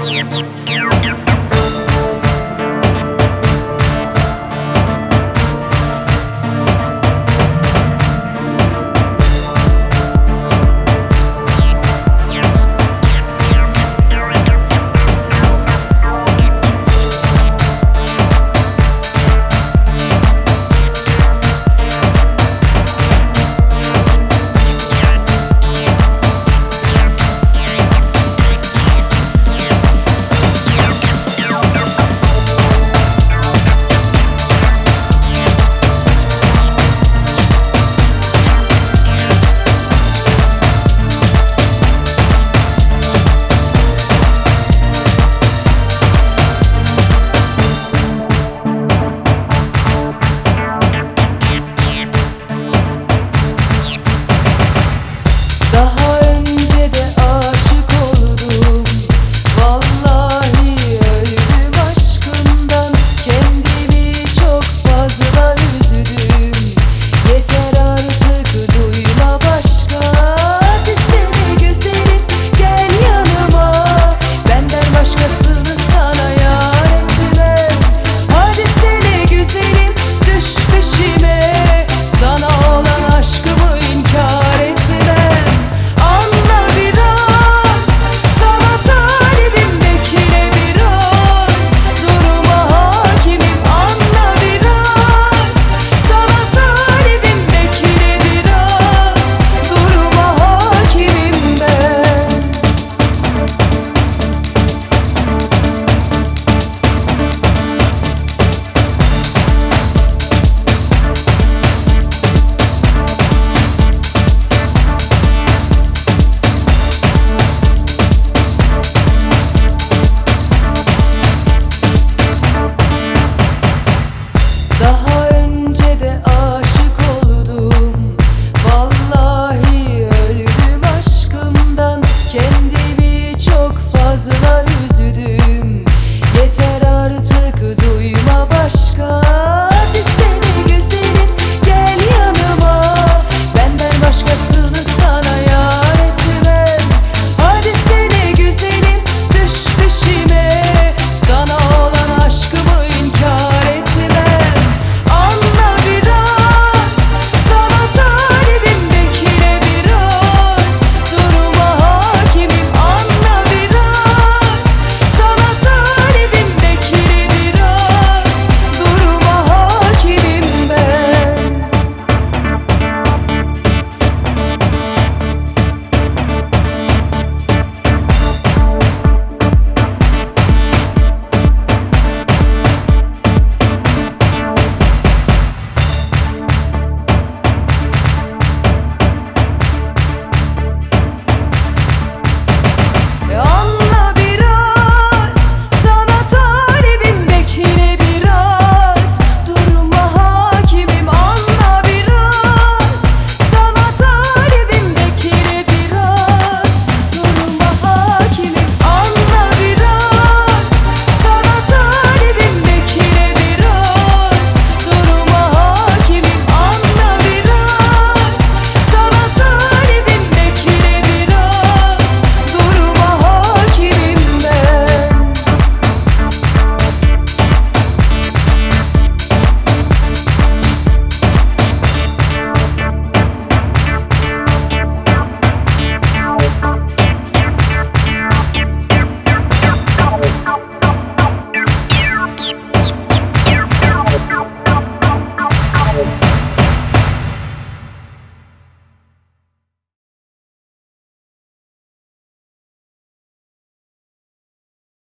Daha önce de aşık oldum, vallahi öldüm aşkından. Kendimi çok fazla üzdüm, yeter artık duyma başka. Hadi seni güzelim gel yanıma, benden başkasını sana yar etmem. Hadi seni güzelim düş peşime, sana olan aşkımı inkar etmem. Anla biraz, sana talibim, bekle biraz, duruma hakimim. Anla biraz, sana talibim, bekle biraz, duruma hakimim ben. Daha önce de aşık oldum, vallahi öldüm aşkımdan. Kendimi çok fazla